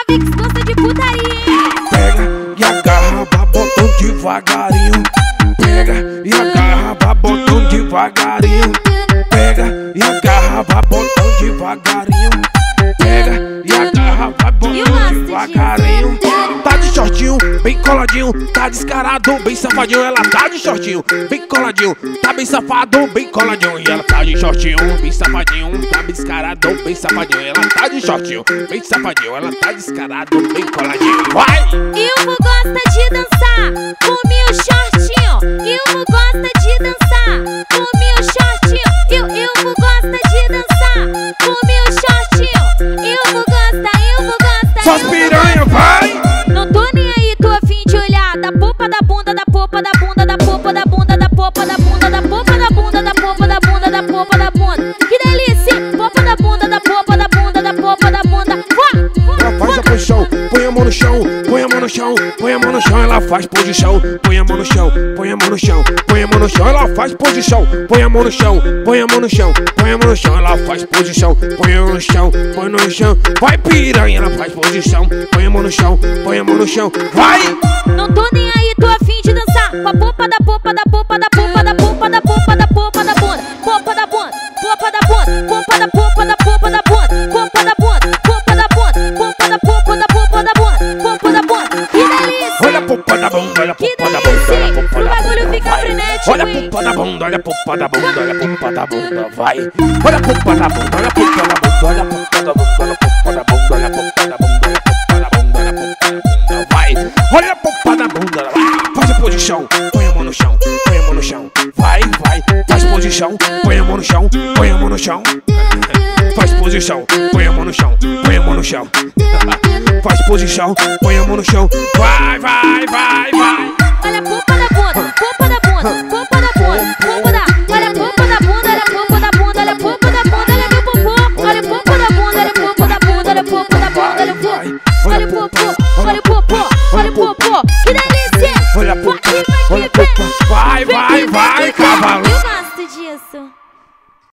Mix gosta de putaria. Pega e agarra, vai botando devagarinho. Pega e agarra, vai botando devagarinho. Pega e agarra, vai botando devagarinho. Pega e agarra, vai botando devagarinho. Tá de shortinho, bem coladinho, tá descarado, bem safadinho. Ela tá de shortinho, bem coladinho, tá bem safado, bem coladinho. E ela tá de shortinho, bem safadinho, tá bem descarado, bem safadinho. Ela tá de shortinho, bem safadinho, ela tá descarado, bem coladinho. Vai! Ilmo gosta de dançar com meu shortinho. Ilmo gosta de dançar com meu shortinho. Ilmo gosta de dançar com meu shortinho. Ilmo gosta. Só as piranha, vai! Não tô nem aí, tô a fim de olhar da popa da bunda, da popa da bunda, da popa da bunda, da popa da bunda, da popa da bunda, da popa da bunda, da popa da bunda. Que delícia! Popa da bunda, da popa da bunda, da popa da bunda. Ela faz a posição, põe a mão no chão, põe a mão no chão, põe a mão no chão. Ela faz posição, põe a mão no chão, põe a mão no chão, põe a mão no chão. Ela faz posição, põe a mão no chão, põe a mão no chão, põe a mão no chão. Ela faz posição, põe a mão no chão, põe no chão. Vai piranha, ela faz posição, põe a mão no chão, põe a mão no chão. Vai! Não tô nem aí, tô a fim de dançar com a popa da popa da popa da popa da popa da popa da popa da bunda. Popa da bunda, popa da bunda, popa da popa da popa da bunda, popa da bunda, popa da bunda, popa da popa da popa da bunda, popa da bunda. Que delícia! Olha a popa da bunda, olha a Que popa da bunda, olha a delícia! popa O da bagulho bunda. fica frenético. Olha a popa da bunda, olha a popa da bunda, olha a popa da bunda, vai. Olha a popa da bunda, olha a popa da bunda, olha a popa da bunda, olha a popa da bunda, olha a popa da bunda, olha a popa da bunda, olha a popa da bunda, vai. Olha a popa da bunda, faz a posição, põe a mão no chão, põe a mão no chão, vai, vai. Faz posição, põe a mão no chão, põe a mão no chão. Faz posição, põe a mão no chão, põe a mão no chão. Faz posição, põe a mão no chão, vai, vai, vai, vai. Olha a popa da bunda, popa da bunda, popa da bunda, popa da. Olha a popa da bunda, olha a popa da bunda, olha a popa da bunda, olha meu popô. Olha a popa da bunda, olha a popa da bunda, olha a popa da bunda, olha o popô. Olha o popô, olha o popô, olha o popô. Que delícia! Olha a popa, olha a popa, vai, vai, vai, cavalo. Eu gosto disso.